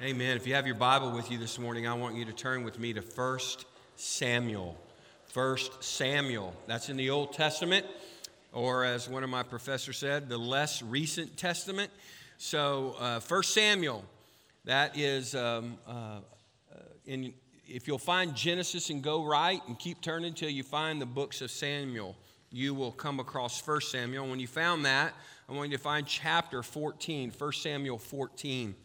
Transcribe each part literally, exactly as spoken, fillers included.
Amen. If you have your Bible with you this morning, I want you to turn with me to First Samuel. First Samuel. That's in the Old Testament, or as one of my professors said, the less recent Testament. So uh, First Samuel, that is, um, uh, in, if you'll find Genesis and go right and keep turning until you find the books of Samuel, you will come across First Samuel. When you found that, I want you to find chapter fourteen, First Samuel fourteen.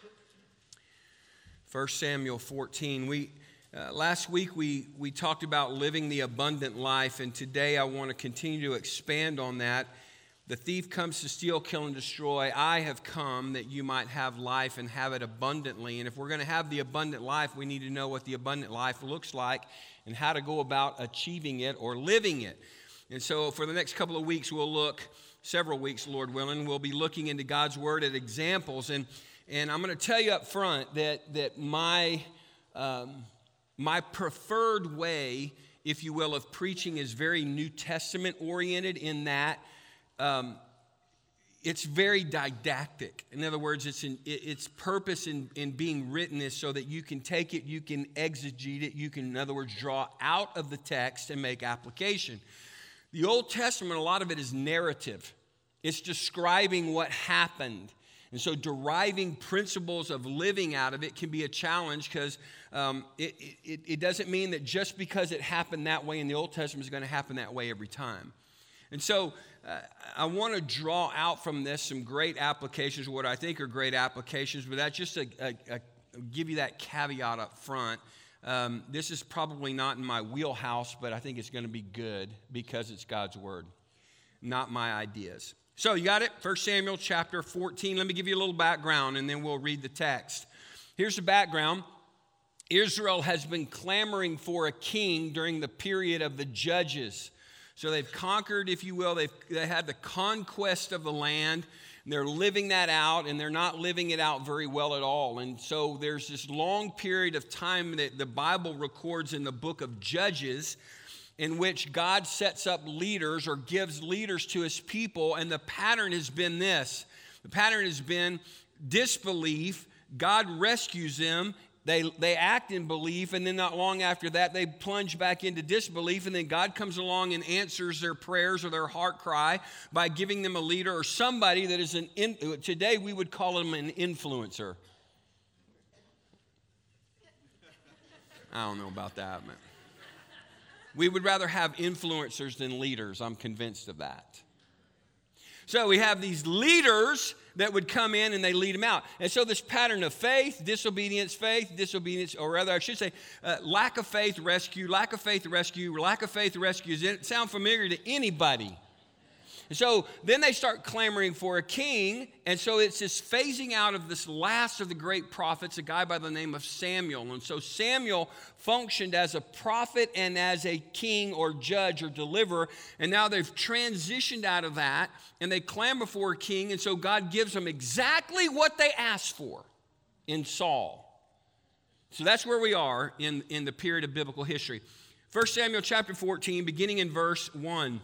First Samuel fourteen. We uh, last week we we talked about living the abundant life, and today I want to continue to expand on that. The thief comes to steal, kill, and destroy. I have come that you might have life and have it abundantly. And if we're going to have the abundant life, we need to know what the abundant life looks like and how to go about achieving it or living it. And so for the next couple of weeks, we'll look, several weeks, Lord willing, we'll be looking into God's Word at examples. And And I'm going to tell you up front that that my um, my preferred way, if you will, of preaching is very New Testament oriented in that um, it's very didactic. In other words, it's in, its purpose in, in being written is so that you can take it, you can exegete it, you can, in other words, draw out of the text and make application. The Old Testament, a lot of it is narrative. It's describing what happened. And so deriving principles of living out of it can be a challenge because um, it, it, it doesn't mean that just because it happened that way in the Old Testament is going to happen that way every time. And so uh, I want to draw out from this some great applications, what I think are great applications, but that's just a, a, a give you that caveat up front. Um, this is probably not in my wheelhouse, but I think it's going to be good because it's God's Word, not my ideas. So you got it? First Samuel chapter fourteen. Let me give you a little background and then we'll read the text. Here's the background. Israel has been clamoring for a king during the period of the judges. So they've conquered, if you will, they've they had the conquest of the land. And they're living that out, and they're not living it out very well at all. And so there's this long period of time that the Bible records in the book of Judges in which God sets up leaders or gives leaders to his people, and the pattern has been this. The pattern has been disbelief. God rescues them. They, they act in belief, and then not long after that, they plunge back into disbelief, and then God comes along and answers their prayers or their heart cry by giving them a leader or somebody that is an, in, today we would call him an influencer. I don't know about that, man. We would rather have influencers than leaders. I'm convinced of that. So we have these leaders that would come in and they lead them out. And so this pattern of faith, disobedience, faith, disobedience, or rather I should say uh, lack of faith, rescue, lack of faith, rescue, lack of faith, rescue. Does it sound familiar to anybody? And so then they start clamoring for a king, and so it's this phasing out of this last of the great prophets, a guy by the name of Samuel. And so Samuel functioned as a prophet and as a king or judge or deliverer, and now they've transitioned out of that, and they clamor for a king, and so God gives them exactly what they asked for in Saul. So that's where we are in, in the period of biblical history. First Samuel chapter fourteen, beginning in verse one.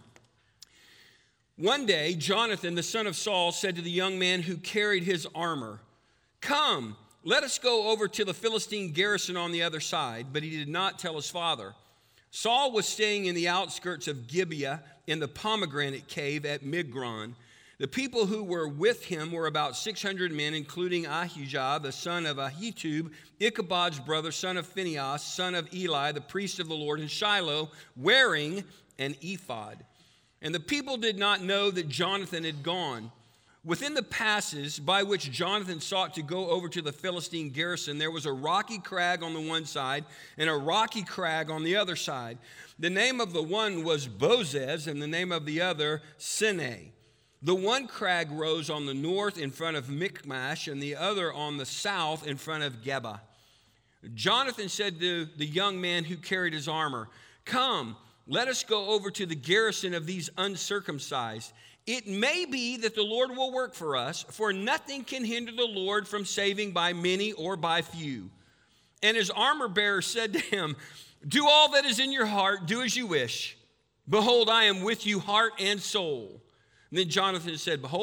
One day, Jonathan, the son of Saul, said to the young man who carried his armor, "Come, let us go over to the Philistine garrison on the other side." But he did not tell his father. Saul was staying in the outskirts of Gibeah in the pomegranate cave at Migron. The people who were with him were about six hundred men, including Ahijah, the son of Ahitub, Ichabod's brother, son of Phinehas, son of Eli, the priest of the Lord in Shiloh, wearing an ephod. And the people did not know that Jonathan had gone. Within the passes by which Jonathan sought to go over to the Philistine garrison, there was a rocky crag on the one side and a rocky crag on the other side. The name of the one was Bozez, and the name of the other Seneh. The one crag rose on the north in front of Michmash, and the other on the south in front of Geba. Jonathan said to the young man who carried his armor, "Come, let us go over to the garrison of these uncircumcised. It may be that the Lord will work for us, for nothing can hinder the Lord from saving by many or by few." And his armor bearer said to him, "Do all that is in your heart, do as you wish. Behold, I am with you heart and soul." And then Jonathan said, "Behold,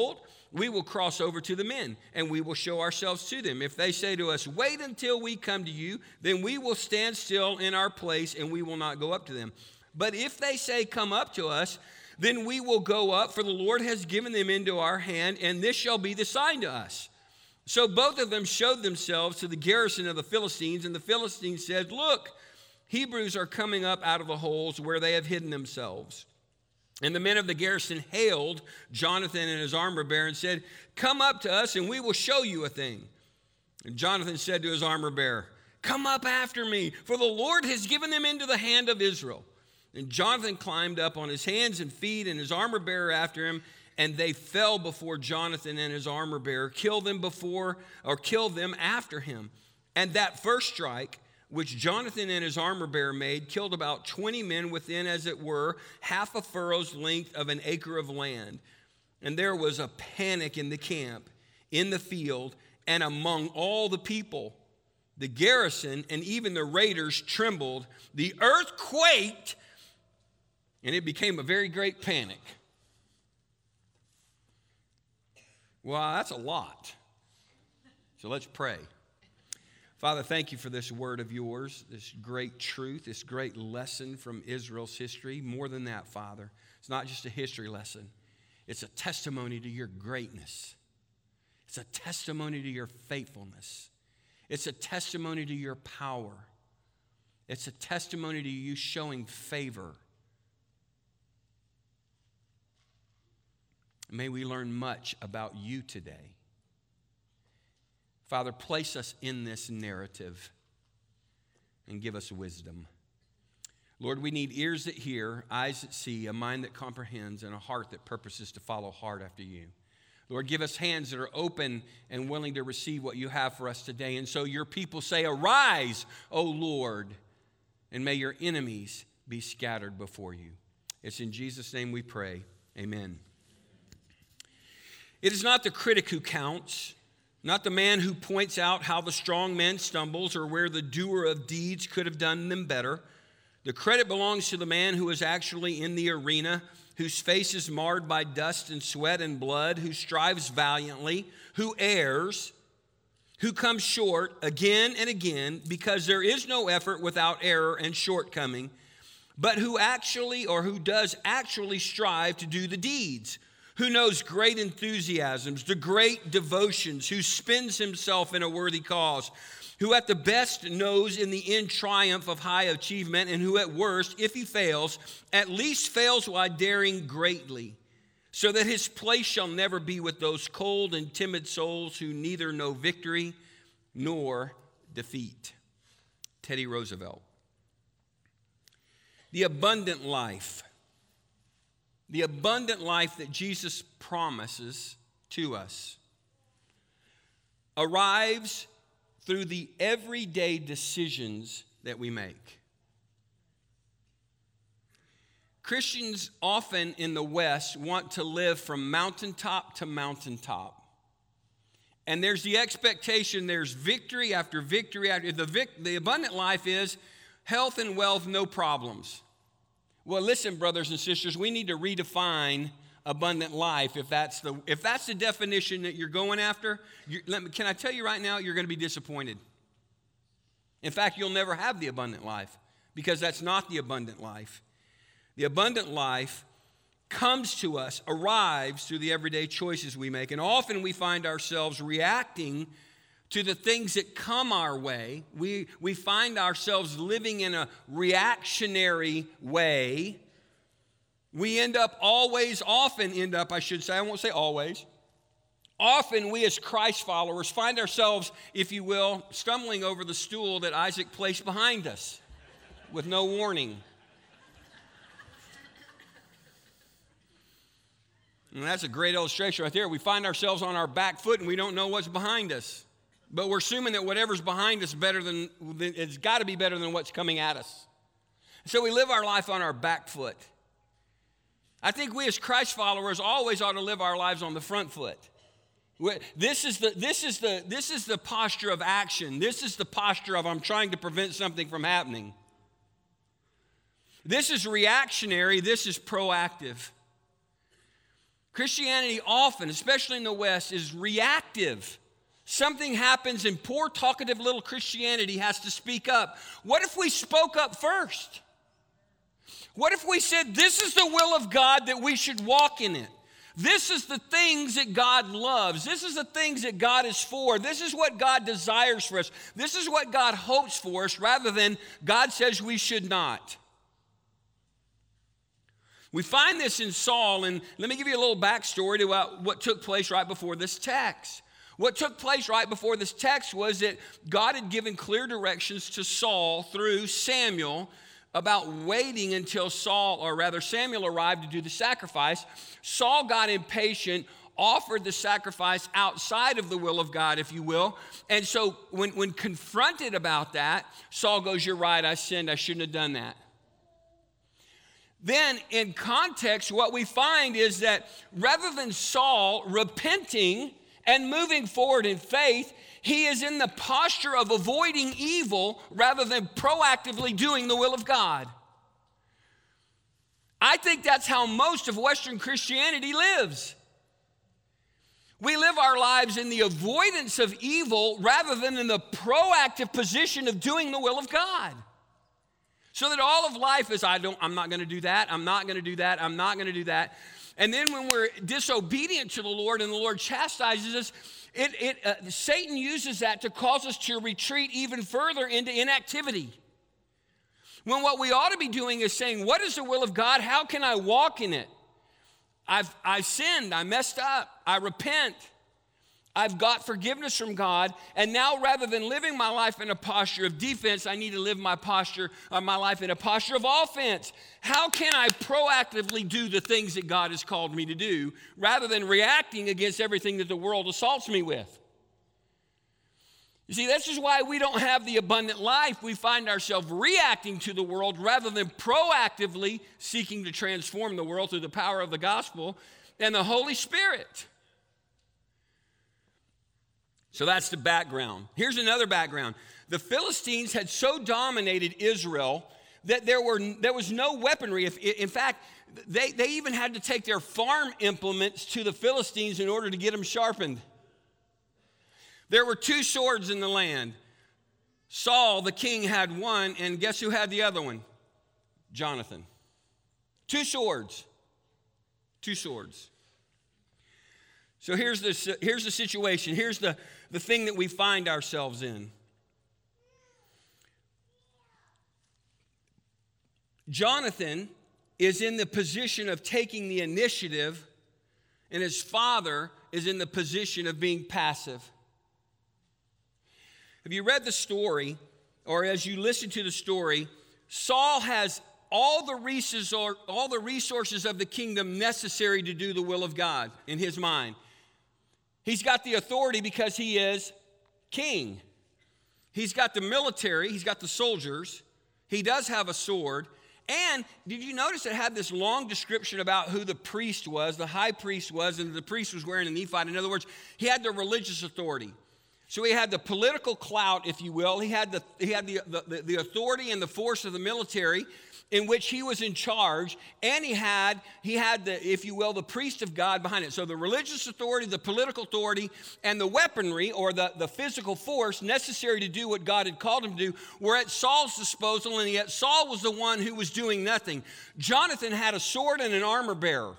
we will cross over to the men, and we will show ourselves to them. If they say to us, wait until we come to you, then we will stand still in our place, and we will not go up to them. But if they say, come up to us, then we will go up, for the Lord has given them into our hand, and this shall be the sign to us. So both of them showed themselves to the garrison of the Philistines, and the Philistines said, look, Hebrews are coming up out of the holes where they have hidden themselves. And the men of the garrison hailed Jonathan and his armor bearer and said, come up to us and we will show you a thing. And Jonathan said to his armor bearer, come up after me, for the Lord has given them into the hand of Israel. And Jonathan climbed up on his hands and feet, and his armor bearer after him, and they fell before Jonathan and his armor bearer, killed them before, or killed them after him. And that first strike, which Jonathan and his armor bearer made, killed about twenty men within, as it were, half a furrow's length of an acre of land. And there was a panic in the camp, in the field, and among all the people. The garrison and even the raiders trembled. The earth quaked, and it became a very great panic. Well, that's a lot. So let's pray. Father, thank you for this word of yours, this great truth, this great lesson from Israel's history. More than that, Father, it's not just a history lesson. It's a testimony to your greatness. It's a testimony to your faithfulness. It's a testimony to your power. It's a testimony to you showing favor. May we learn much about you today. Father, place us in this narrative and give us wisdom. Lord, we need ears that hear, eyes that see, a mind that comprehends, and a heart that purposes to follow hard after you. Lord, give us hands that are open and willing to receive what you have for us today. And so your people say, arise, O Lord, and may your enemies be scattered before you. It's in Jesus' name we pray. Amen. It is not the critic who counts, not the man who points out how the strong man stumbles or where the doer of deeds could have done them better. The credit belongs to the man who is actually in the arena, whose face is marred by dust and sweat and blood, who strives valiantly, who errs, who comes short again and again, because there is no effort without error and shortcoming, but who actually or who does actually strive to do the deeds, who knows great enthusiasms, the great devotions, who spends himself in a worthy cause, who at the best knows in the end triumph of high achievement, and who at worst, if he fails, at least fails while daring greatly, so that his place shall never be with those cold and timid souls who neither know victory nor defeat. Teddy Roosevelt. The abundant life. The abundant life that Jesus promises to us arrives through the everyday decisions that we make. Christians often in the West want to live from mountaintop to mountaintop. And there's the expectation, there's victory after victory after the vic, the abundant life is health and wealth, no problems. Well, listen, brothers and sisters, we need to redefine abundant life. If that's the if that's the definition that you're going after, you, let me, can I tell you right now, you're going to be disappointed. In fact, you'll never have the abundant life, because that's not the abundant life. The abundant life comes to us, arrives through the everyday choices we make, and often we find ourselves reacting to the things that come our way. We, we find ourselves living in a reactionary way. We end up always, often end up, I should say, I won't say always. Often we as Christ followers find ourselves, if you will, stumbling over the stool that Isaac placed behind us with no warning. And that's a great illustration right there. We find ourselves on our back foot and we don't know what's behind us. But we're assuming that whatever's behind us better than, it's got to be better than what's coming at us. So we live our life on our back foot. I think we as Christ followers always ought to live our lives on the front foot. This is the, this is the, this is the posture of action. This is the posture of I'm trying to prevent something from happening. This is reactionary. This is proactive. Christianity often, especially in the West, is reactive. Something happens and poor talkative little Christianity has to speak up. What if we spoke up first? What if we said, this is the will of God, that we should walk in it? This is the things that God loves. This is the things that God is for. This is what God desires for us. This is what God hopes for us, rather than God says we should not. We find this in Saul, and let me give you a little backstory to what took place right before this text. What took place right before this text was that God had given clear directions to Saul through Samuel about waiting until Saul, or rather Samuel, arrived to do the sacrifice. Saul got impatient, offered the sacrifice outside of the will of God, if you will. And so when, when confronted about that, Saul goes, you're right, I sinned, I shouldn't have done that. Then in context, what we find is that rather than Saul repenting and moving forward in faith, he is in the posture of avoiding evil rather than proactively doing the will of God. I think that's how most of Western Christianity lives. We live our lives in the avoidance of evil rather than in the proactive position of doing the will of God. So that all of life is, I don't, I'm not going to do that, I'm not going to do that, I'm not going to do that. And then when we're disobedient to the Lord and the Lord chastises us, it, it, uh, Satan uses that to cause us to retreat even further into inactivity. When what we ought to be doing is saying, what is the will of God? How can I walk in it? I've, I've sinned, I messed up, I repent. I've got forgiveness from God, and now rather than living my life in a posture of defense, I need to live my posture, uh, my life in a posture of offense. How can I proactively do the things that God has called me to do, rather than reacting against everything that the world assaults me with? You see, this is why we don't have the abundant life. We find ourselves reacting to the world rather than proactively seeking to transform the world through the power of the gospel and the Holy Spirit. So that's the background. Here's another background. The Philistines had so dominated Israel that there were there was no weaponry. If, in fact, they, they even had to take their farm implements to the Philistines in order to get them sharpened. There were two swords in the land. Saul, the king, had one, and guess who had the other one? Jonathan. Two swords. Two swords. So here's the, here's the situation. Here's the, the thing that we find ourselves in. Jonathan is in the position of taking the initiative, and his father is in the position of being passive. Have you read the story, or as you listen to the story, Saul has all the resources, all the resources of the kingdom necessary to do the will of God in his mind. He's got the authority because he is king. He's got the military, he's got the soldiers, he does have a sword. And did you notice it had this long description about who the priest was, the high priest was, and the priest was wearing an ephod? In other words, he had the religious authority. So he had the political clout, if you will. He had the he had the, the, the authority and the force of the military in which he was in charge, and he had, he had the, if you will, the priest of God behind it. So the religious authority, the political authority, and the weaponry, or the, the physical force necessary to do what God had called him to do, were at Saul's disposal, and yet Saul was the one who was doing nothing. Jonathan had a sword and an armor bearer.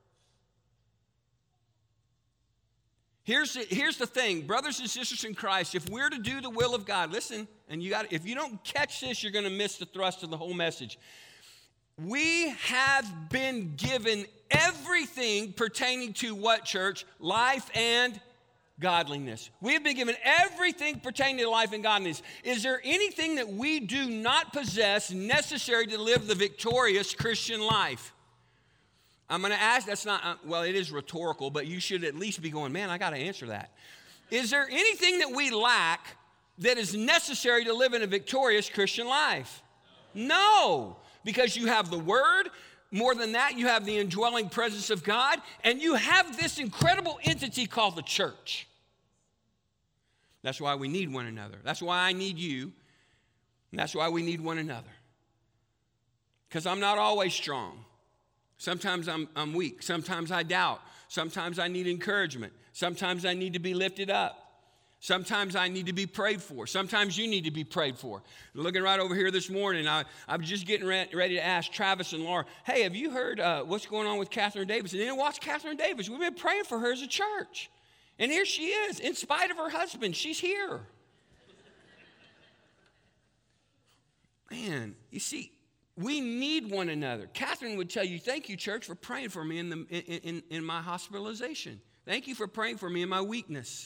Here's the, here's the thing, brothers and sisters in Christ, if we're to do the will of God, listen, and you got, if you don't catch this, you're going to miss the thrust of the whole message. We have been given everything pertaining to what, church? Life and godliness. We have been given everything pertaining to life and godliness. Is there anything that we do not possess necessary to live the victorious Christian life? I'm going to ask, that's not, uh, well, it is rhetorical, but you should at least be going, man, I got to answer that. Is there anything that we lack that is necessary to live in a victorious Christian life? No, because you have the Word. More than that, you have the indwelling presence of God, and you have this incredible entity called the church. That's why we need one another. That's why I need you, and that's why we need one another. Because I'm not always strong. Sometimes I'm, I'm weak. Sometimes I doubt. Sometimes I need encouragement. Sometimes I need to be lifted up. Sometimes I need to be prayed for. Sometimes you need to be prayed for. Looking right over here this morning, I, I'm just getting re- ready to ask Travis and Laura, hey, have you heard uh, what's going on with Catherine Davis? And then watch Catherine Davis. We've been praying for her as a church. And here she is, in spite of her husband. She's here. Man, you see, we need one another. Catherine would tell you, thank you, church, for praying for me in, the, in, in, in my hospitalization. Thank you for praying for me in my weakness.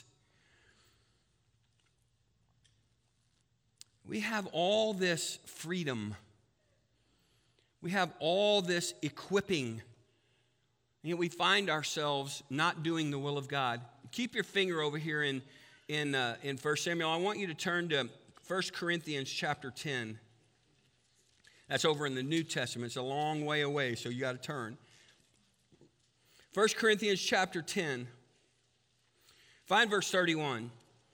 We have all this freedom. We have all this equipping. And yet we find ourselves not doing the will of God. Keep your finger over here in, in, uh, in First Samuel. I want you to turn to First Corinthians chapter ten. That's over in the New Testament. It's a long way away, so you got to turn. First Corinthians chapter ten. Find verse thirty-one.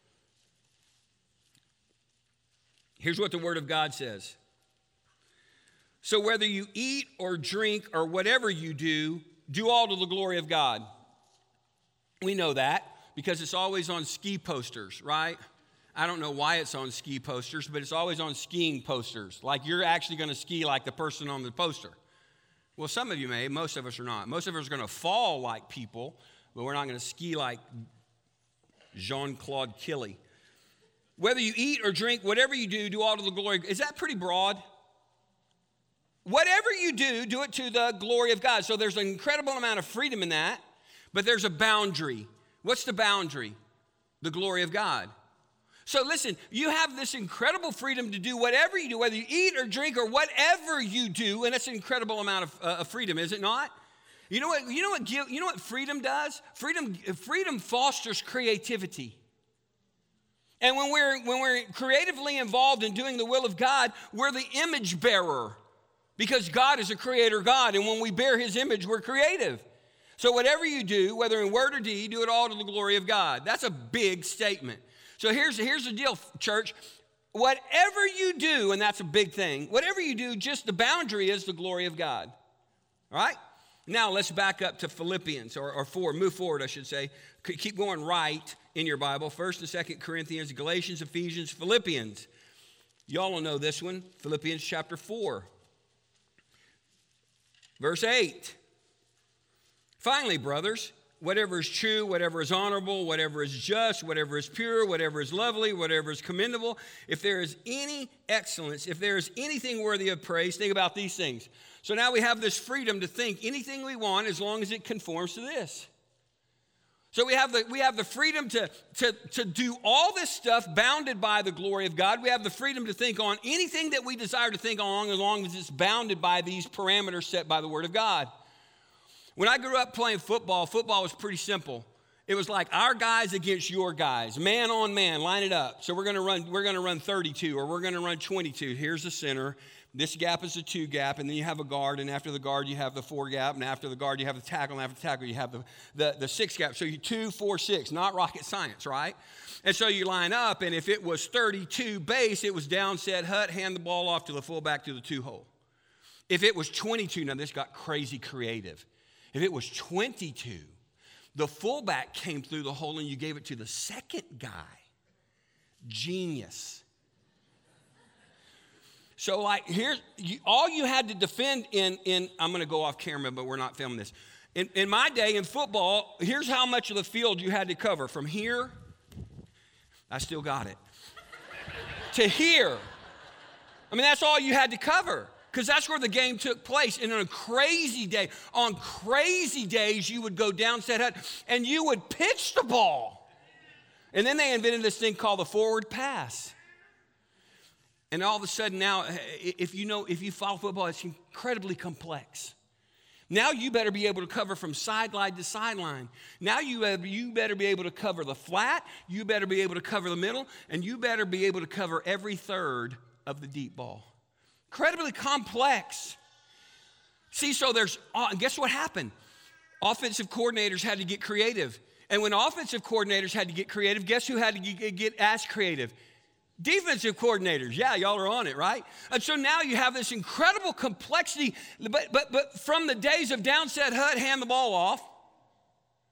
Here's what the Word of God says. So whether you eat or drink or whatever you do, do all to the glory of God. We know that because it's always on ski posters, right? I don't know why it's on ski posters, but it's always on skiing posters. Like you're actually going to ski like the person on the poster. Well, some of you may, most of us are not. Most of us are going to fall like people, but we're not going to ski like Jean-Claude Killy. Whether you eat or drink, whatever you do, do all to the glory. Is that pretty broad? Whatever you do, do it to the glory of God. So there's an incredible amount of freedom in that, but there's a boundary. What's the boundary? The glory of God. So listen, you have this incredible freedom to do whatever you do, whether you eat or drink or whatever you do, and that's an incredible amount of, uh, of freedom, is it not? You know what? You know what? You know what freedom does? Freedom, freedom fosters creativity. And when we're, when we're creatively involved in doing the will of God, we're the image bearer because God is a creator God. And when we bear his image, we're creative. So whatever you do, whether in word or deed, do it all to the glory of God. That's a big statement. So here's, here's the deal, church. Whatever you do, and that's a big thing, whatever you do, just the boundary is the glory of God. All right? Now let's back up to Philippians, or, or forward, move forward, I should say. Keep going right in your Bible. First and Second Corinthians, Galatians, Ephesians, Philippians. Y'all will know this one. Philippians chapter four. Verse eight. Finally, brothers, whatever is true, whatever is honorable, whatever is just, whatever is pure, whatever is lovely, whatever is commendable, if there is any excellence, if there is anything worthy of praise, think about these things. So now we have this freedom to think anything we want as long as it conforms to this. So we have the, we have the freedom to, to, to do all this stuff bounded by the glory of God. We have the freedom to think on anything that we desire to think on as long as it's bounded by these parameters set by the Word of God. When I grew up playing football, football was pretty simple. It was like our guys against your guys, man on man, line it up. So we're going to run we're going to run thirty-two or we're going to run twenty-two. Here's the center. This gap is a two gap, and then you have a guard, and after the guard you have the four gap, and after the guard you have the tackle, and after the tackle you have the, the, the six gap. So you two, four, six, not rocket science, right? And so you line up, and if it was thirty-two base, it was down, set, hut, hand the ball off to the fullback to the two hole. If it was twenty-two, now this got crazy creative. If it was twenty-two, the fullback came through the hole and you gave it to the second guy. Genius. So like here's, you, all you had to defend in, in I'm going to go off camera, but we're not filming this. In, in my day in football, here's how much of the field you had to cover. From here, I still got it, to here. I mean, that's all you had to cover. Because that's where the game took place. And on a crazy day, on crazy days, you would go down, set hut, and you would pitch the ball. And then they invented this thing called the forward pass. And all of a sudden now, if you know, if you follow football, it's incredibly complex. Now you better be able to cover from sideline to sideline. Now you, have, you better be able to cover the flat, you better be able to cover the middle, and you better be able to cover every third of the deep ball. Incredibly complex. See, so there's, uh, guess what happened? Offensive coordinators had to get creative. And when offensive coordinators had to get creative, guess who had to get, get as creative? Defensive coordinators. Yeah, y'all are on it, right? And so now you have this incredible complexity, but, but, but from the days of down, set, hut, hand the ball off,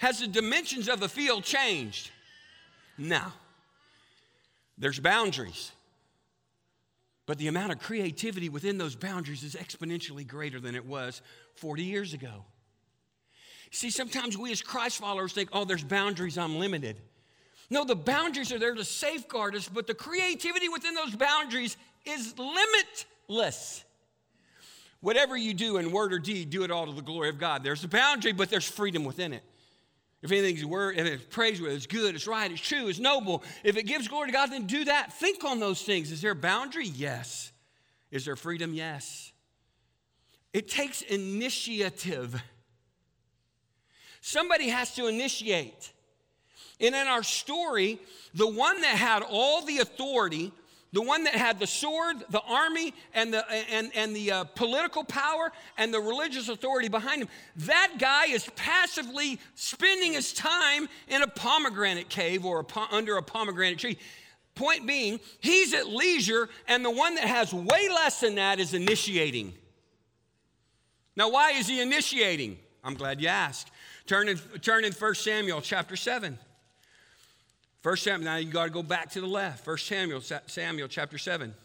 Has the dimensions of the field changed? No. There's boundaries. But the amount of creativity within those boundaries is exponentially greater than it was forty years ago. See, sometimes we as Christ followers think, oh, there's boundaries, I'm limited. No, the boundaries are there to safeguard us, but the creativity within those boundaries is limitless. Whatever you do in word or deed, do it all to the glory of God. There's a boundary, but there's freedom within it. If anything's word, if it's praiseworthy, it's good, it's right, it's true, it's noble. If it gives glory to God, then do that. Think on those things. Is there a boundary? Yes. Is there freedom? Yes. It takes initiative. Somebody has to initiate. And in our story, the one that had all the authority, the one that had the sword, the army, and the, and, and the uh, political power and the religious authority behind him, that guy is passively spending his time in a pomegranate cave or a po- under a pomegranate tree. Point being, he's at leisure, and the one that has way less than that is initiating. Now, why is he initiating? I'm glad you asked. Turn in, turn in First Samuel chapter seven. First Samuel, now you got to go back to the left. First Samuel, Samuel chapter seven.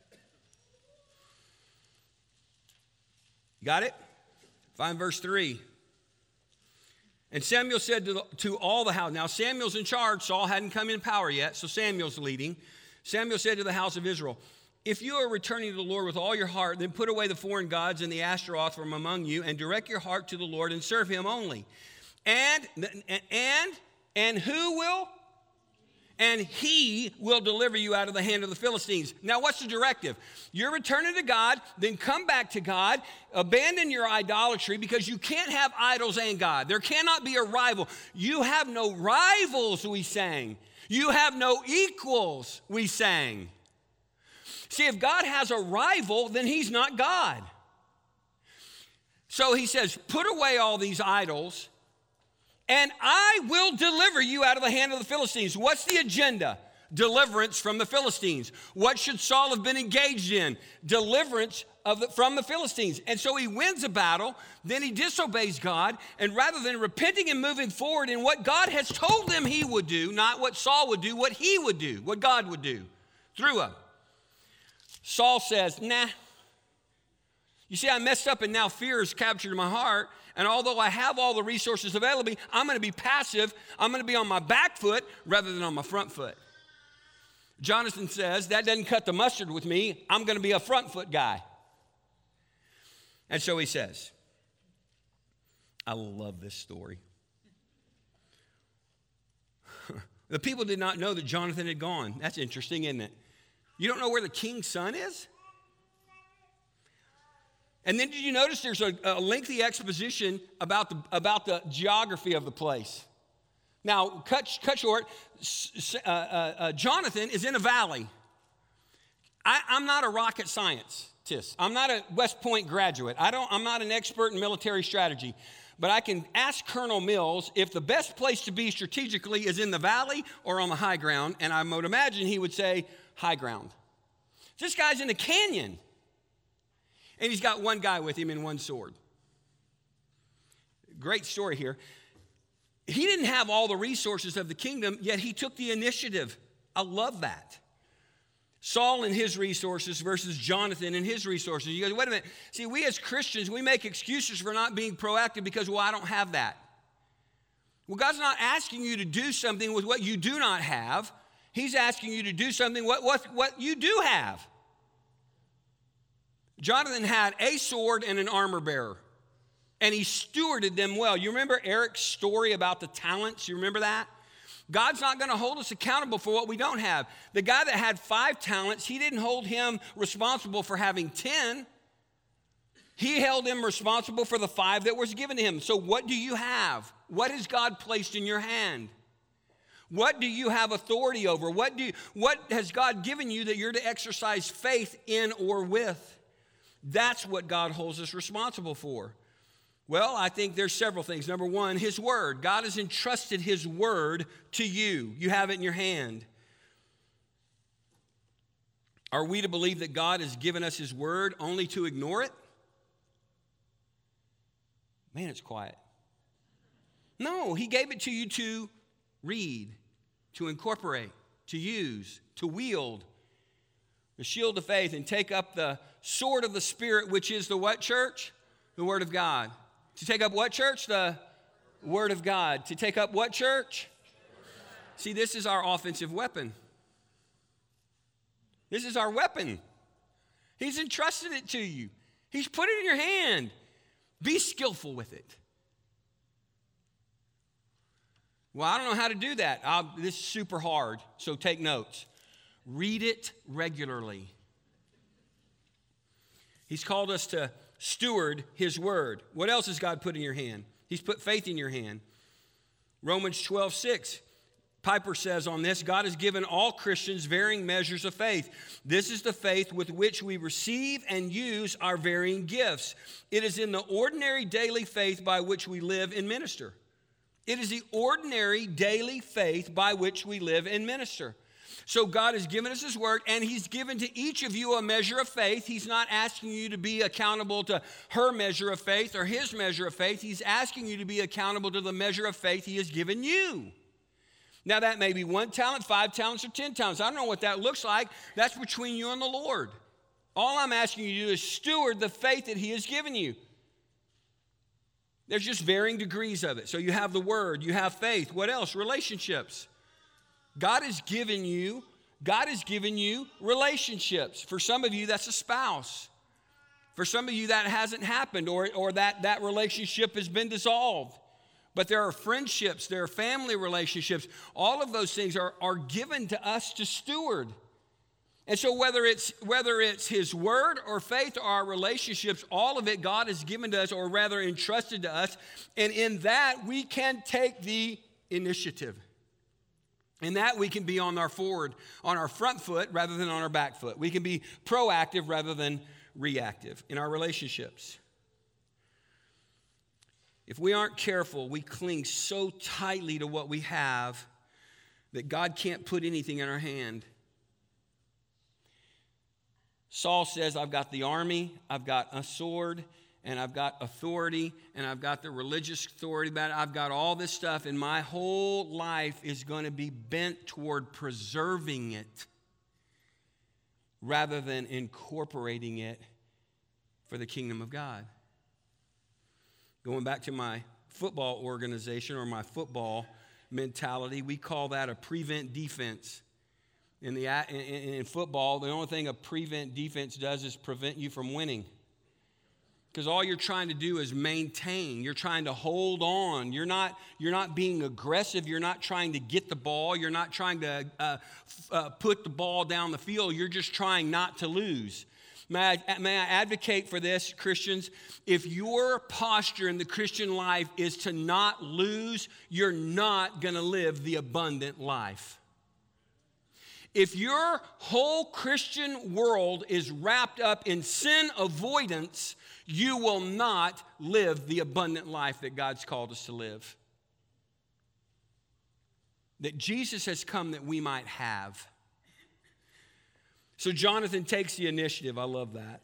Got it? Find verse three. And Samuel said to, the, to all the house, now Samuel's in charge, Saul hadn't come in power yet, so Samuel's leading. Samuel said to the house of Israel, if you are returning to the Lord with all your heart, then put away the foreign gods and the Ashtaroth from among you, and direct your heart to the Lord and serve him only. And, and, and who will? And he will deliver you out of the hand of the Philistines. Now, what's the directive? You're returning to God, then come back to God, abandon your idolatry, because you can't have idols and God. There cannot be a rival. You have no rivals, we sang. You have no equals, we sang. See, if God has a rival, then he's not God. So he says, put away all these idols, and I will deliver you out of the hand of the Philistines. What's the agenda? Deliverance from the Philistines. What should Saul have been engaged in? Deliverance of the, from the Philistines. And so he wins a battle, then he disobeys God, and rather than repenting and moving forward in what God has told him he would do, not what Saul would do, what he would do, what God would do through him, Saul says, nah. You see, I messed up and now fear has captured my heart. And although I have all the resources available, I'm going to be passive. I'm going to be on my back foot rather than on my front foot. Jonathan says, that doesn't cut the mustard with me. I'm going to be a front foot guy. And so he says, I love this story. The people did not know that Jonathan had gone. That's interesting, isn't it? You don't know where the king's son is? And then did you notice there's a, a lengthy exposition about the, about the geography of the place? Now, cut, cut short, uh, uh, uh, Jonathan is in a valley. I, I'm not a rocket scientist. I'm not a West Point graduate. I don't, I'm not an expert in military strategy. But I can ask Colonel Mills if the best place to be strategically is in the valley or on the high ground, and I would imagine he would say high ground. This guy's in a canyon. And he's got one guy with him and one sword. Great story here. He didn't have all the resources of the kingdom, yet he took the initiative. I love that. Saul and his resources versus Jonathan and his resources. You go, wait a minute. See, we as Christians, we make excuses for not being proactive because, well, I don't have that. Well, God's not asking you to do something with what you do not have. He's asking you to do something what, what, what you do have. Jonathan had a sword and an armor bearer, and he stewarded them well. You remember Eric's story about the talents? You remember that? God's not going to hold us accountable for what we don't have. The guy that had five talents, he didn't hold him responsible for having ten. He held him responsible for the five that was given to him. So what do you have? What has God placed in your hand? What do you have authority over? What do you, what has God given you that you're to exercise faith in or with? That's what God holds us responsible for. Well, I think there's several things. Number one, his word. God has entrusted his word to you. You have it in your hand. Are we to believe that God has given us his word only to ignore it? Man, it's quiet. No, he gave it to you to read, to incorporate, to use, to wield the shield of faith and take up the sword of the Spirit, which is the what, church? The Word of God. To take up what, church? The Word of God. To take up what, church? See, this is our offensive weapon. This is our weapon. He's entrusted it to you. He's put it in your hand. Be skillful with it. Well, I don't know how to do that. I'll, this is super hard, so take notes. Read it regularly. He's called us to steward his word. What else has God put in your hand? He's put faith in your hand. Romans twelve six. Piper says on this, God has given all Christians varying measures of faith. This is the faith with which we receive and use our varying gifts. It is in the ordinary daily faith by which we live and minister. It is the ordinary daily faith by which we live and minister. So God has given us his word, and he's given to each of you a measure of faith. He's not asking you to be accountable to her measure of faith or his measure of faith. He's asking you to be accountable to the measure of faith he has given you. Now, that may be one talent, five talents, or ten talents. I don't know what that looks like. That's between you and the Lord. All I'm asking you to do is steward the faith that he has given you. There's just varying degrees of it. So you have the word, you have faith. What else? Relationships. God has given you, God has given you relationships. For some of you, that's a spouse. For some of you, that hasn't happened, or, or that, that relationship has been dissolved. But there are friendships, there are family relationships. All of those things are, are given to us to steward. And so whether it's whether it's his word or faith or our relationships, all of it God has given to us, or rather entrusted to us. And in that, we can take the initiative. In that, we can be on our forward, on our front foot rather than on our back foot. We can be proactive rather than reactive in our relationships. If we aren't careful, we cling so tightly to what we have that God can't put anything in our hand. Saul says, I've got the army, I've got a sword, and I've got authority, and I've got the religious authority about it. I've got all this stuff, and my whole life is going to be bent toward preserving it rather than incorporating it for the kingdom of God. Going back to my football organization or my football mentality, we call that a prevent defense. In, the, in, in football, the only thing a prevent defense does is prevent you from winning. Because all you're trying to do is maintain. You're trying to hold on. You're not, you're not being aggressive. You're not trying to get the ball. You're not trying to uh, uh, put the ball down the field. You're just trying not to lose. May I, may I advocate for this, Christians? If your posture in the Christian life is to not lose, you're not going to live the abundant life. If your whole Christian world is wrapped up in sin avoidance, you will not live the abundant life that God's called us to live. That Jesus has come that we might have. So Jonathan takes the initiative. I love that.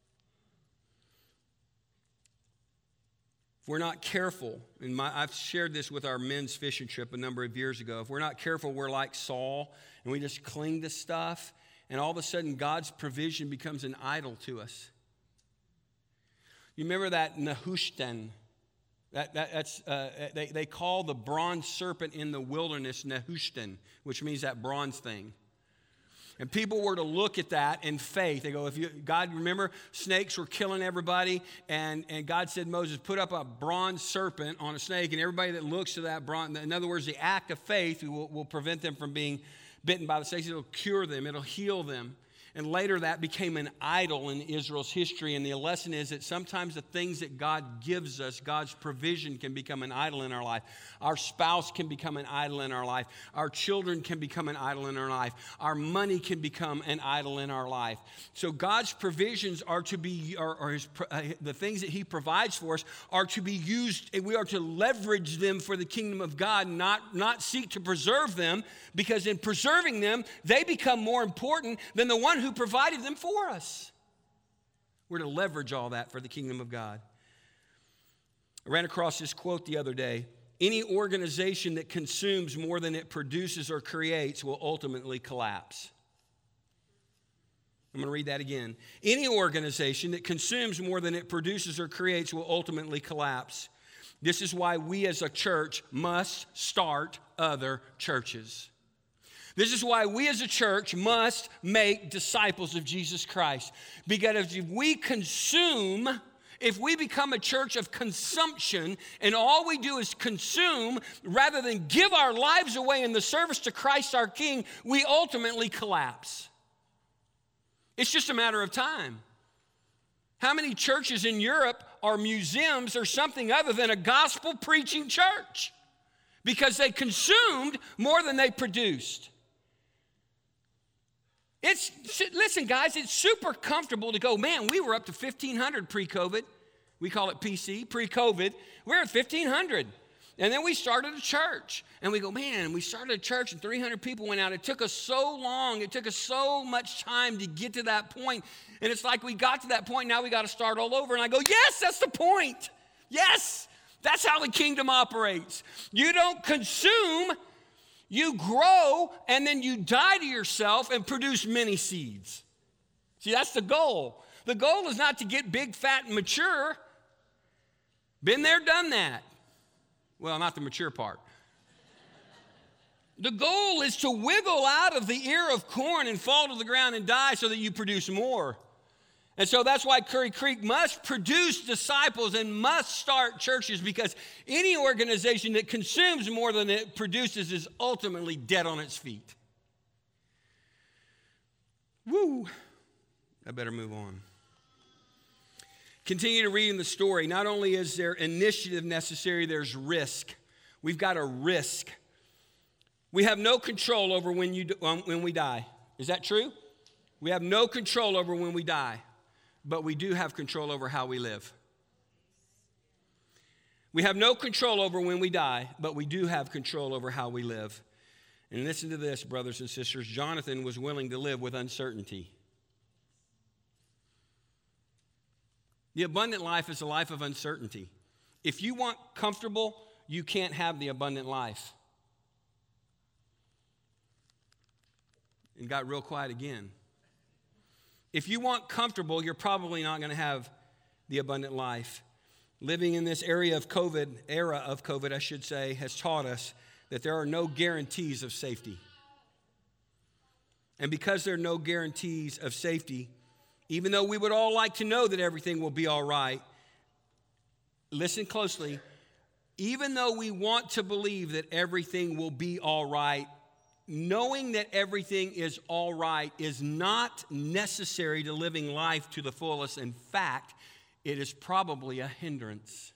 If we're not careful, and my, I've shared this with our men's fishing trip a number of years ago. If we're not careful, we're like Saul, and we just cling to stuff, and all of a sudden God's provision becomes an idol to us. You remember that Nehushtan? That, that, that's, uh, they, they call the bronze serpent in the wilderness Nehushtan, which means that bronze thing. And people were to look at that in faith. They go, if you, God, remember, snakes were killing everybody, and, and God said, Moses, put up a bronze serpent on a snake, and everybody that looks to that bronze, in other words, the act of faith will, will prevent them from being bitten by the snakes. It'll cure them. It'll heal them. And later that became an idol in Israel's history. And the lesson is that sometimes the things that God gives us, God's provision, can become an idol in our life. Our spouse can become an idol in our life. Our children can become an idol in our life. Our money can become an idol in our life. So God's provisions are to be, or, or his, uh, the things that he provides for us are to be used, and we are to leverage them for the kingdom of God, not, not seek to preserve them, because in preserving them, they become more important than the one who provided them for us. We're to leverage all that for the kingdom of God. I ran across this quote the other day. Any organization that consumes more than it produces or creates will ultimately collapse. I'm going to read that again. Any organization that consumes more than it produces or creates will ultimately collapse. This is why we as a church must start other churches. This is why we as a church must make disciples of Jesus Christ. Because if we consume, if we become a church of consumption and all we do is consume rather than give our lives away in the service to Christ our King, we ultimately collapse. It's just a matter of time. How many churches in Europe are museums or something other than a gospel preaching church? Because they consumed more than they produced. It's, listen guys, it's super comfortable to go, man, we were up to fifteen hundred pre-COVID. We call it P C, pre-COVID. We're at fifteen hundred. And then we started a church. And we go, man, we started a church and three hundred people went out. It took us so long. It took us so much time to get to that point. And it's like we got to that point. Now we got to start all over. And I go, yes, that's the point. Yes, that's how the kingdom operates. You don't consume, you grow, and then you die to yourself and produce many seeds. See, that's the goal. The goal is not to get big, fat, and mature. Been there, done that. Well, not the mature part. The goal is to wiggle out of the ear of corn and fall to the ground and die so that you produce more. And so that's why Curry Creek must produce disciples and must start churches, because any organization that consumes more than it produces is ultimately dead on its feet. Woo! I better move on. Continue to read in the story. Not only is there initiative necessary, there's risk. We've got a risk. We have no control over when, you, um, when we die. Is that true? We have no control over when we die, but we do have control over how we live. We have no control over when we die, but we do have control over how we live. And listen to this, brothers and sisters. Jonathan was willing to live with uncertainty. The abundant life is a life of uncertainty. If you want comfortable, you can't have the abundant life. And got real quiet again. If you want comfortable, you're probably not going to have the abundant life. Living in this area of COVID, era of COVID, I should say, has taught us that there are no guarantees of safety. And because there are no guarantees of safety, even though we would all like to know that everything will be all right, listen closely, even though we want to believe that everything will be all right, knowing that everything is all right is not necessary to living life to the fullest. In fact, it is probably a hindrance.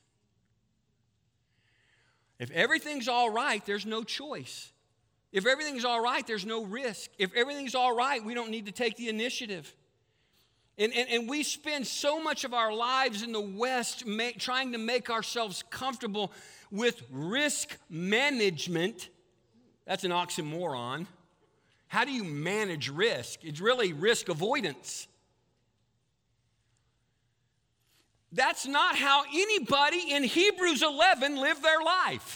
If everything's all right, there's no choice. If everything's all right, there's no risk. If everything's all right, we don't need to take the initiative. And, and, and we spend so much of our lives in the West make, trying to make ourselves comfortable with risk management. That's an oxymoron. How do you manage risk? It's really risk avoidance. That's not how anybody in Hebrews eleven lived their life.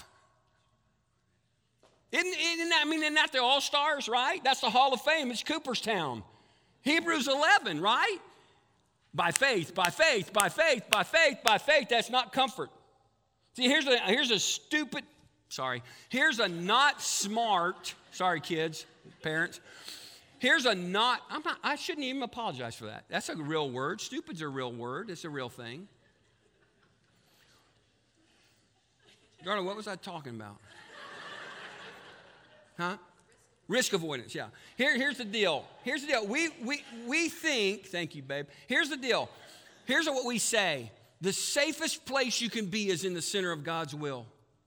Isn't, isn't that, I mean, isn't that the All-Stars, right? That's the Hall of Fame. It's Cooperstown. Hebrews eleven, right? By faith, by faith, by faith, by faith, by faith. That's not comfort. See, here's a, here's a stupid, sorry, here's a not smart, sorry kids, parents. Here's a not, I'm not, I shouldn't even apologize for that. That's a real word. Stupid's a real word. It's a real thing. Darla, what was I talking about? Huh? Risk avoidance, yeah. Here, here's the deal. Here's the deal. We, we, we think, thank you, babe. Here's the deal. Here's what we say. The safest place you can be is in the center of God's will.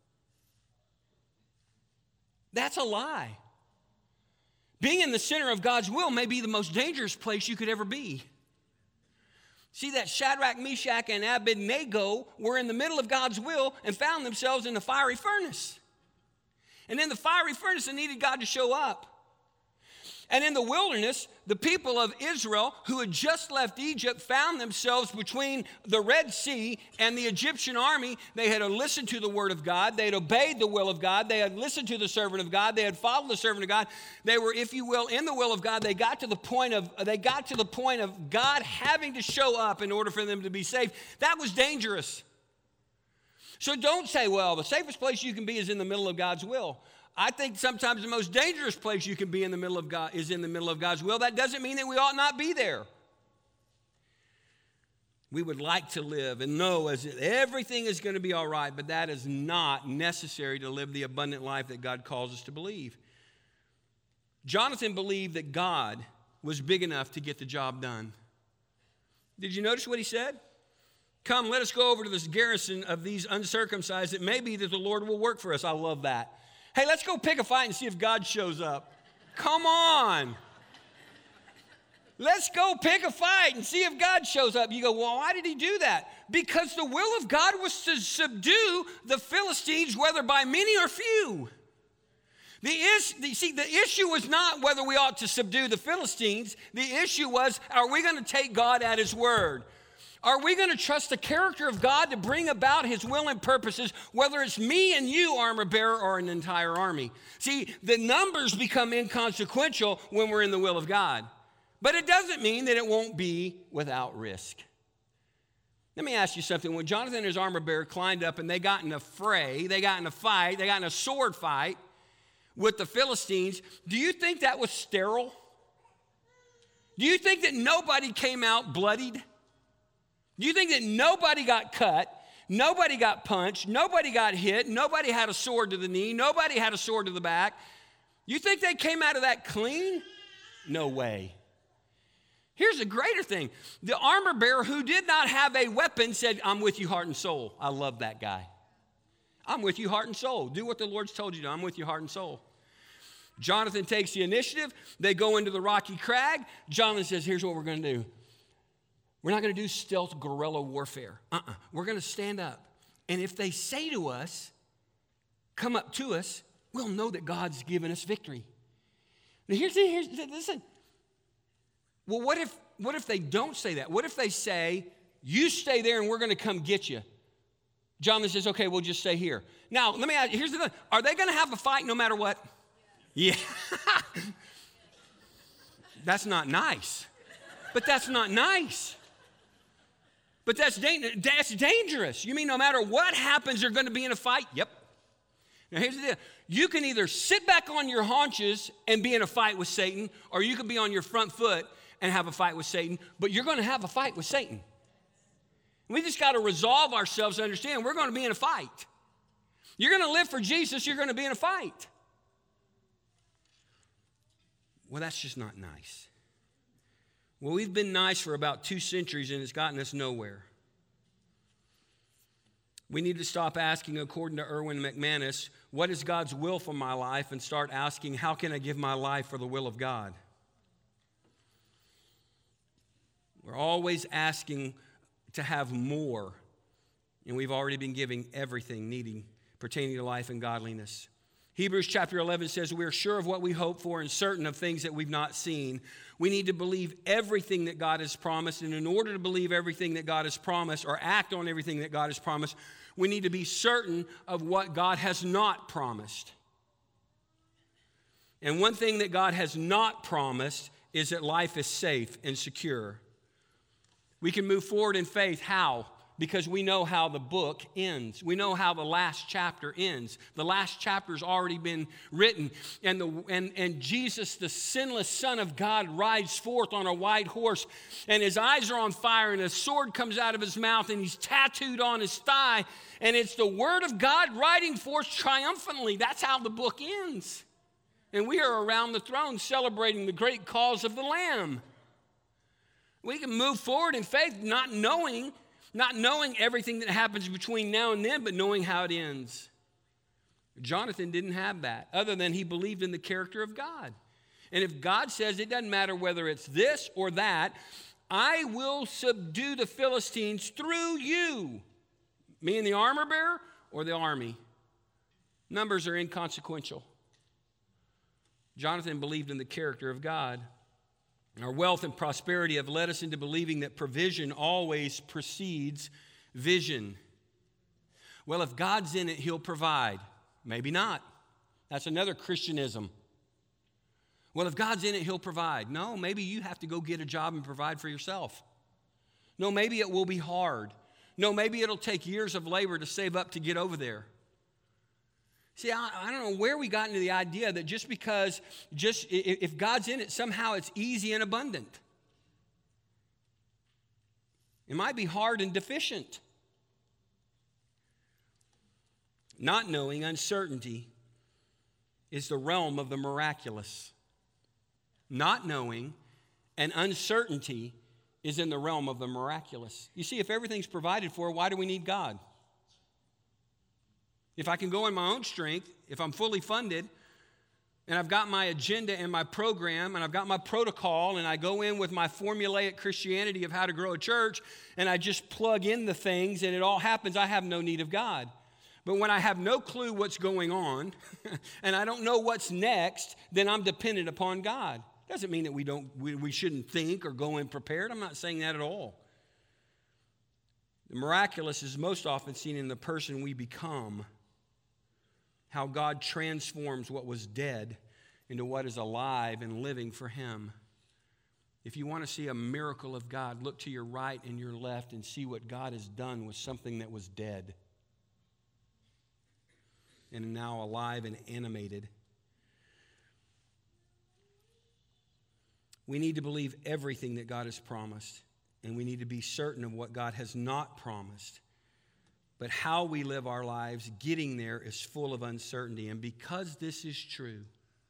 That's a lie. Being in the center of God's will may be the most dangerous place you could ever be. See, that Shadrach, Meshach, and Abednego were in the middle of God's will and found themselves in the fiery furnace. And in the fiery furnace, they needed God to show up. And in the wilderness, the people of Israel who had just left Egypt found themselves between the Red Sea and the Egyptian army. They had listened to the word of God. They had obeyed the will of God. They had listened to the servant of God. They had followed the servant of God. They were, if you will, in the will of God. They got to the point of, they got to the point of God having to show up in order for them to be saved. That was dangerous. So don't say, well, the safest place you can be is in the middle of God's will. I think sometimes the most dangerous place you can be in the middle of God is in the middle of God's will. That doesn't mean that we ought not be there. We would like to live and know as everything is going to be all right, but that is not necessary to live the abundant life that God calls us to believe. Jonathan believed that God was big enough to get the job done. Did you notice what he said? Come, let us go over to this garrison of these uncircumcised. It may be that the Lord will work for us. I love that. Hey, let's go pick a fight and see if God shows up. Come on. Let's go pick a fight and see if God shows up. You go, well, why did he do that? Because the will of God was to subdue the Philistines, whether by many or few. The is, the, see, the issue was not whether we ought to subdue the Philistines. The issue was, are we going to take God at his word? Are we going to trust the character of God to bring about his will and purposes, whether it's me and you, armor bearer, or an entire army? See, the numbers become inconsequential when we're in the will of God. But it doesn't mean that it won't be without risk. Let me ask you something. When Jonathan and his armor bearer climbed up and they got in a fray, they got in a fight, they got in a sword fight with the Philistines, do you think that was sterile? Do you think that nobody came out bloodied? Do you think that nobody got cut, nobody got punched, nobody got hit, nobody had a sword to the knee, nobody had a sword to the back? You think they came out of that clean? No way. Here's a greater thing. The armor bearer who did not have a weapon said, I'm with you heart and soul. I love that guy. I'm with you heart and soul. Do what the Lord's told you to. I'm with you heart and soul. Jonathan takes the initiative. They go into the rocky crag. Jonathan says, here's what we're going to do. We're not going to do stealth guerrilla warfare. Uh-uh. We're going to stand up. And if they say to us, come up to us, we'll know that God's given us victory. Now here's, here's listen. Well, what if, what if they don't say that? What if they say, you stay there and we're going to come get you? Jonathan says, okay, we'll just stay here. Now, let me ask you, here's the thing. Are they going to have a fight no matter what? Yeah. That's not nice. But that's not nice. But that's, da- that's dangerous. You mean no matter what happens, they're going to be in a fight? Yep. Now here's the deal. You can either sit back on your haunches and be in a fight with Satan, or you can be on your front foot and have a fight with Satan, but you're going to have a fight with Satan. We just got to resolve ourselves to understand we're going to be in a fight. You're going to live for Jesus, you're going to be in a fight. Well, that's just not nice. Well, we've been nice for about two centuries and it's gotten us nowhere. We need to stop asking, according to Erwin McManus, what is God's will for my life, and start asking, how can I give my life for the will of God? We're always asking to have more, and we've already been giving everything needing pertaining to life and godliness. Hebrews chapter eleven says, we are sure of what we hope for and certain of things that we've not seen. We need to believe everything that God has promised, and in order to believe everything that God has promised or act on everything that God has promised, we need to be certain of what God has not promised. And one thing that God has not promised is that life is safe and secure. We can move forward in faith. How? Because we know how the book ends. We know how the last chapter ends. The last chapter's already been written. And, the, and, and Jesus, the sinless Son of God, rides forth on a white horse. And his eyes are on fire. And a sword comes out of his mouth. And he's tattooed on his thigh. And it's the word of God riding forth triumphantly. That's how the book ends. And we are around the throne celebrating the great cause of the Lamb. We can move forward in faith not knowing Not knowing everything that happens between now and then, but knowing how it ends. Jonathan didn't have that, other than he believed in the character of God. And if God says it doesn't matter whether it's this or that, I will subdue the Philistines through you. Me and the armor bearer or the army. Numbers are inconsequential. Jonathan believed in the character of God. Our wealth and prosperity have led us into believing that provision always precedes vision. Well, if God's in it, he'll provide. Maybe not. That's another Christianism. Well, if God's in it, he'll provide. No, maybe you have to go get a job and provide for yourself. No, maybe it will be hard. No, maybe it'll take years of labor to save up to get over there. See, I, I don't know where we got into the idea that just because, just if God's in it, somehow it's easy and abundant. It might be hard and deficient. Not knowing, uncertainty, is the realm of the miraculous. Not knowing and uncertainty is in the realm of the miraculous. You see, if everything's provided for, why do we need God? If I can go in my own strength, if I'm fully funded, and I've got my agenda and my program, and I've got my protocol, and I go in with my formulaic Christianity of how to grow a church, and I just plug in the things, and it all happens, I have no need of God. But when I have no clue what's going on, and I don't know what's next, then I'm dependent upon God. Doesn't mean that we don't we, we shouldn't think or go in prepared. I'm not saying that at all. The miraculous is most often seen in the person we become. How God transforms what was dead into what is alive and living for him. If you want to see a miracle of God, look to your right and your left and see what God has done with something that was dead and now alive and animated. We need to believe everything that God has promised, and we need to be certain of what God has not promised. But how we live our lives, getting there, is full of uncertainty. And because this is true,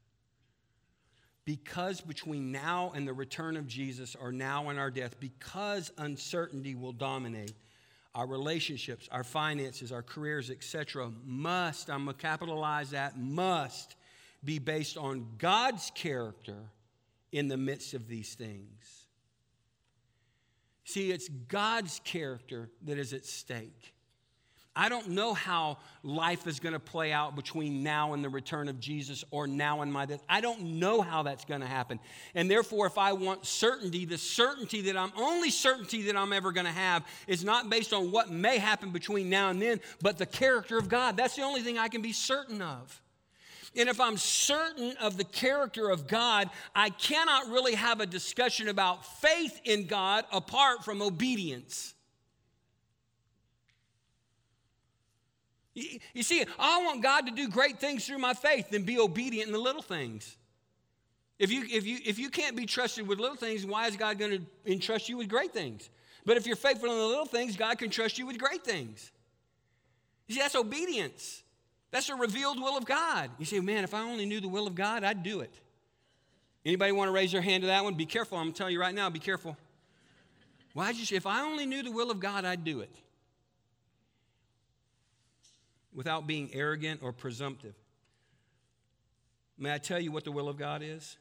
because between now and the return of Jesus, or now and our death, because uncertainty will dominate, our relationships, our finances, our careers, et cetera, must, I'm going to capitalize that, must be based on God's character in the midst of these things. See, it's God's character that is at stake. I don't know how life is going to play out between now and the return of Jesus, or now and my death. I don't know how that's going to happen. And therefore, if I want certainty, the certainty that I'm, only certainty that I'm ever going to have is not based on what may happen between now and then, but the character of God. That's the only thing I can be certain of. And if I'm certain of the character of God, I cannot really have a discussion about faith in God apart from obedience. You see, I want God to do great things through my faith, then be obedient in the little things. If you, if you, if you can't be trusted with little things, why is God going to entrust you with great things? But if you're faithful in the little things, God can trust you with great things. You see, that's obedience. That's a revealed will of God. You say, man, if I only knew the will of God, I'd do it. Anybody want to raise their hand to that one? Be careful. I'm telling you right now, be careful. Why'd you say, if I only knew the will of God, I'd do it? Without being arrogant or presumptive. May I tell you what the will of God is?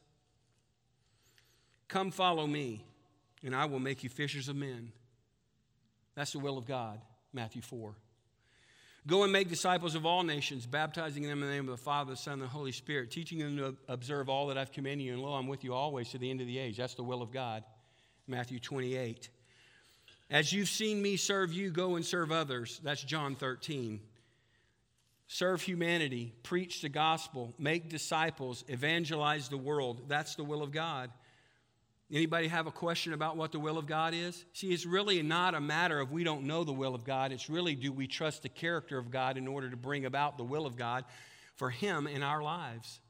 Come follow me, and I will make you fishers of men. That's the will of God, Matthew four. Go and make disciples of all nations, baptizing them in the name of the Father, the Son, and the Holy Spirit, teaching them to observe all that I've commanded you, and lo, I'm with you always to the end of the age. That's the will of God, Matthew twenty-eight. As you've seen me serve you, go and serve others. That's John thirteen. Serve humanity, preach the gospel, make disciples, evangelize the world. That's the will of God. Anybody have a question about what the will of God is? See, it's really not a matter of we don't know the will of God. It's really, do we trust the character of God in order to bring about the will of God for him in our lives?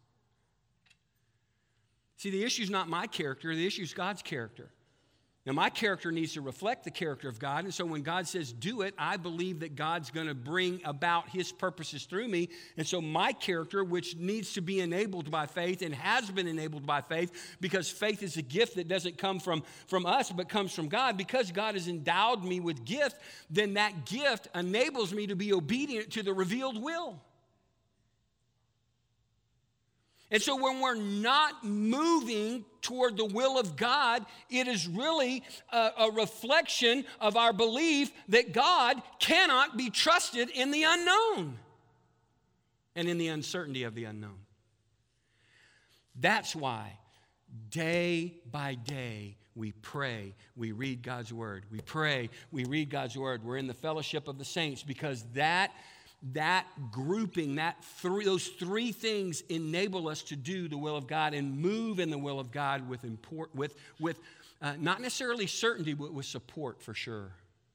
See, the issue is not my character. The issue is God's character. Now, my character needs to reflect the character of God, and so when God says do it, I believe that God's going to bring about his purposes through me, and so my character, which needs to be enabled by faith and has been enabled by faith, because faith is a gift that doesn't come from, from us but comes from God, because God has endowed me with gift, then that gift enables me to be obedient to the revealed will. And so when we're not moving toward the will of God, it is really a, a reflection of our belief that God cannot be trusted in the unknown and in the uncertainty of the unknown. That's why day by day we pray, we read God's word. We pray, we read God's word. We're in the fellowship of the saints because that, that grouping, that three, those three things enable us to do the will of God and move in the will of God with, import, with, with uh, not necessarily certainty, but with support for sure.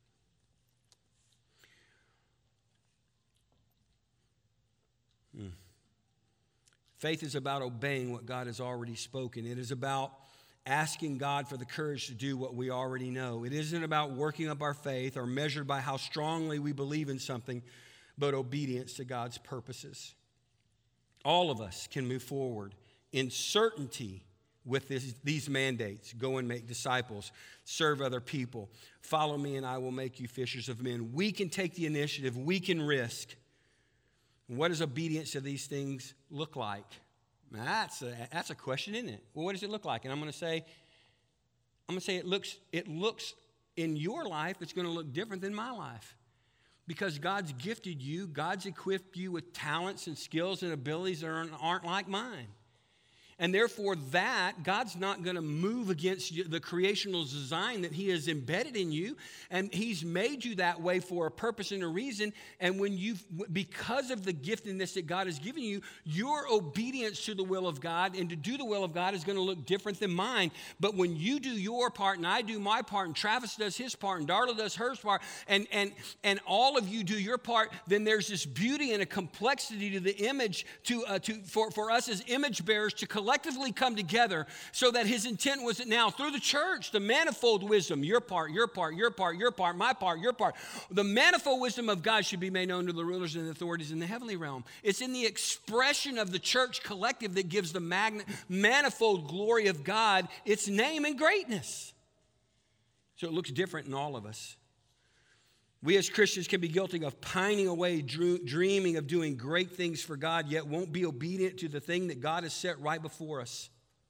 Hmm. Faith is about obeying what God has already spoken. It is about asking God for the courage to do what we already know. It isn't about working up our faith or measured by how strongly we believe in something, but obedience to God's purposes. All of us can move forward in certainty with this, these mandates. Go and make disciples, serve other people, follow me and I will make you fishers of men. We can take the initiative, we can risk. What does obedience to these things look like? That's a, that's a question, isn't it? Well, what does it look like? And I'm going to say, I'm going to say it looks, it looks in your life, it's going to look different than my life. Because God's gifted you, God's equipped you with talents and skills and abilities that aren't, aren't like mine. And therefore that, God's not going to move against the creational design that he has embedded in you. And he's made you that way for a purpose and a reason. And when you, because of the giftedness that God has given you, your obedience to the will of God and to do the will of God is going to look different than mine. But when you do your part and I do my part and Travis does his part and Darla does her part and, and, and all of you do your part, then there's this beauty and a complexity to the image to, uh, to, for, for us as image bearers to collectively come together so that his intent was that now through the church, the manifold wisdom, your part, your part, your part, your part, my part, your part, the manifold wisdom of God should be made known to the rulers and authorities in the heavenly realm. It's in the expression of the church collective that gives the magn- manifold glory of God its name and greatness. So it looks different in all of us. We as Christians can be guilty of pining away, dreaming of doing great things for God, yet won't be obedient to the thing that God has set right before us.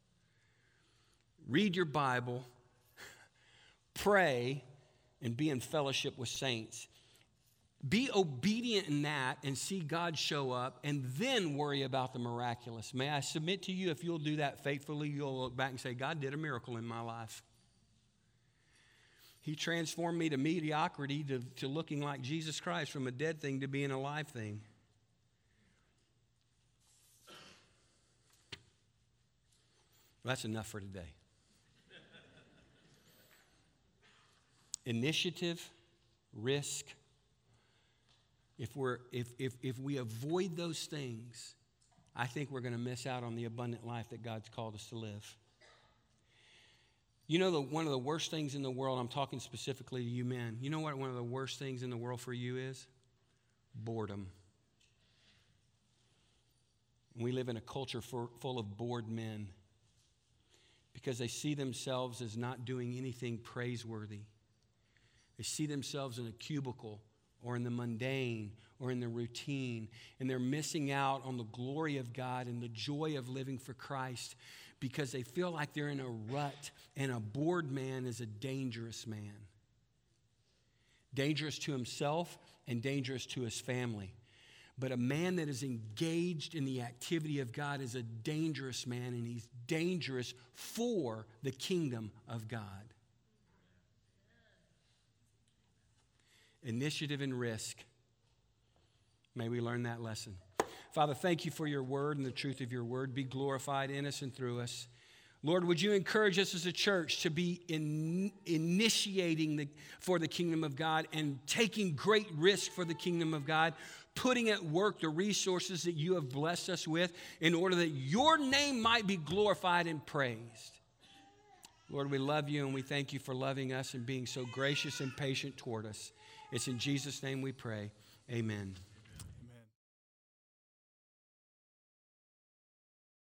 Read your Bible, pray, and be in fellowship with saints. Be obedient in that and see God show up, and then worry about the miraculous. May I submit to you, if you'll do that faithfully, you'll look back and say, God did a miracle in my life. He transformed me to mediocrity to, to looking like Jesus Christ, from a dead thing to being a live thing. Well, that's enough for today. Initiative, risk. If we're if if if we avoid those things, I think we're going to miss out on the abundant life that God's called us to live. You know, the, one of the worst things in the world, I'm talking specifically to you men, you know what one of the worst things in the world for you is? Boredom. We live in a culture for, full of bored men because they see themselves as not doing anything praiseworthy. They see themselves in a cubicle or in the mundane or in the routine, and they're missing out on the glory of God and the joy of living for Christ because they feel like they're in a rut, and a bored man is a dangerous man. Dangerous to himself and dangerous to his family. But a man that is engaged in the activity of God is a dangerous man, and he's dangerous for the kingdom of God. Initiative and risk. May we learn that lesson. Father, thank you for your word and the truth of your word. Be glorified in us and through us. Lord, would you encourage us as a church to be in, initiating the, for the kingdom of God and taking great risk for the kingdom of God, putting at work the resources that you have blessed us with in order that your name might be glorified and praised. Lord, we love you and we thank you for loving us and being so gracious and patient toward us. It's in Jesus' name we pray. Amen.